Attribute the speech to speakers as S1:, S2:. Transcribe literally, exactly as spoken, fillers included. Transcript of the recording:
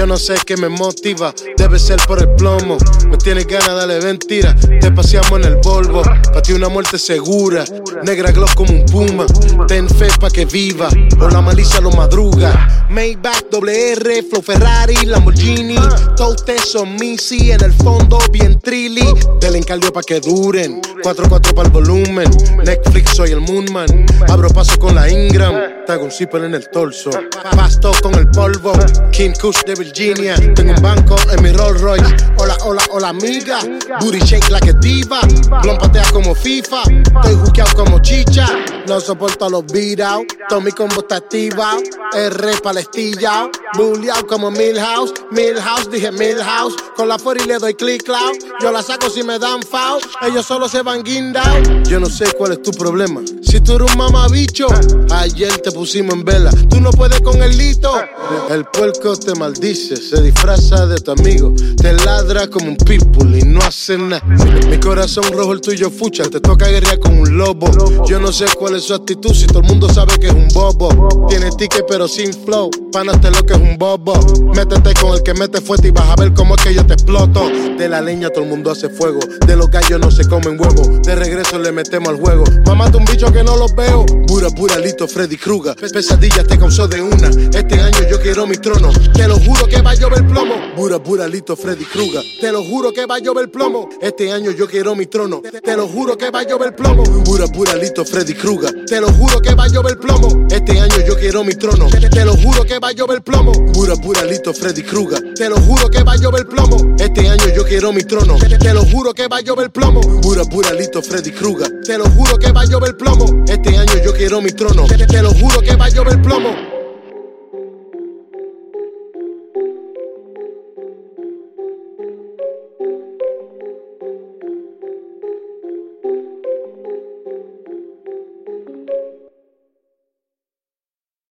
S1: Yo no sé qué me motiva, debe ser por el plomo. Me tienes ganas, dale mentira. Te paseamos en el Volvo, pa' ti una muerte segura. Negra gloss como un puma, ten fe pa' que viva, o la malicia lo madruga. Maybach, doble R, Flow Ferrari, Lamborghini. Todos ustedes son Missy, en el fondo bien trilly. Del encardio pa' que duren, cuatro cuatro pa' el volumen. Netflix, soy el Moonman. Abro paso con la Ingram, te hago un zipper en el torso. Pasto con el polvo, King Kush de Virginia. Tengo un banco en mi Rolls Royce. Hola, hola, hola amiga. Booty shake la que diva. Blon patea como FIFA. Estoy jukeado como chicha. No soporto a los beat out. Todo mi combo está activado. R palestilla. Bulleado como Milhouse. Milhouse, dije Milhouse. Con la forty le doy click cloud. Yo la saco si me dan foul. Ellos solo se van guindados. Yo no sé cuál es tu problema. Si tú eres un mamabicho, ayer te pusimos en vela. Tú no puedes con el lito. El puerco te maldice, se disfraza de tu amigo. Te ladra como un pitbull y no hace nada. Mi corazón rojo, el tuyo fucha. Te toca guerrear con un lobo. Yo no sé cuál es su actitud, si todo el mundo sabe que es un bobo. Tiene ticket pero sin flow, panaste lo que es un bobo. Métete con el que mete fuerte y vas a ver cómo es que yo te exploto. De la leña todo el mundo hace fuego, de los gallos no se comen huevos. De regreso le metemos al juego. Mamate un bicho que no los veo. Pura, pura, listo, Freddy Krueger. Pesadilla te causó de una. Este año yo quiero mi trono. Te lo juro que va a llover plomo. Pura, pura, listo, Freddy Krueger. Te lo juro que va a llover plomo. Este año yo quiero mi trono. Te lo juro que va a llover plomo. Pura, pura, listo, Freddy Krueger. Te lo juro que va a llover plomo. Este año yo quiero mi trono. Te lo juro que va a llover plomo. Pura, pura, listo, Freddy Krueger. Te lo juro que va a llover plomo. Este año yo quiero mi trono. Te lo juro que va a llover plomo. Pura, pura, listo, Freddy Krueger. Te lo juro que va a llover plomo. Este año yo quiero mi trono. Te lo juro que va a llover plomo.